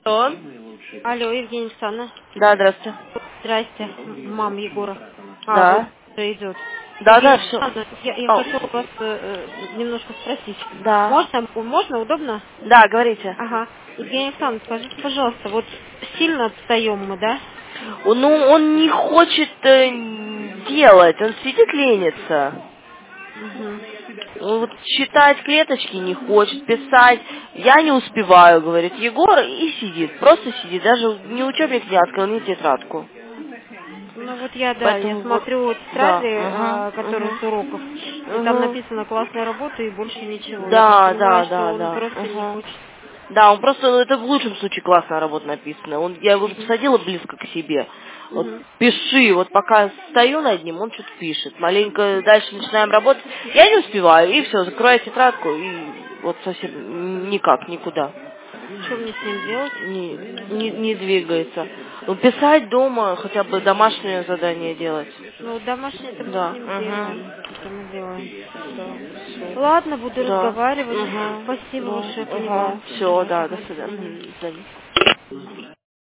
Он? Алло, Евгения Александровна. Да, здравствуйте. Здрасте, мама Егора. Да. Вот идет. Да, Евгения все. Александровна, я хочу у вас немножко спросить. Да. Можно, удобно? Да, говорите. Ага. Евгения Александровна, скажите, пожалуйста, вот сильно отстаем мы, да? Ну, он не хочет делать, он сидит ленится. Угу. Он вот читать клеточки не хочет, писать. Я не успеваю, говорит Егор, и сидит. Просто сидит, даже ни учебник не открыл, ни тетрадку. Ну вот я Поэтому вот, смотрю да. тетради, которые с уроков, и там написано классная работа и больше ничего. Я так Да, понимаю, да, что да, он да. просто не хочет. Да, он просто, это в лучшем случае классная работа написана. Я его посадила близко к себе. Вот Угу. пиши, вот пока стою над ним, он что-то пишет. Маленько дальше начинаем работать. Я не успеваю, и все, закрываю тетрадку, и вот совсем никак, никуда. Что мне с ним делать? Не двигается. Ну, писать дома, хотя бы домашнее задание делать. Ну, домашнее это мы с Да. ним делаем. Угу. Это мы делаем. Да, все. Ладно, буду Да. разговаривать. Угу. Спасибо Да. большое, Угу. поняла. Все, Угу, да, до угу, до свидания. свидания. Мгм, до свидания.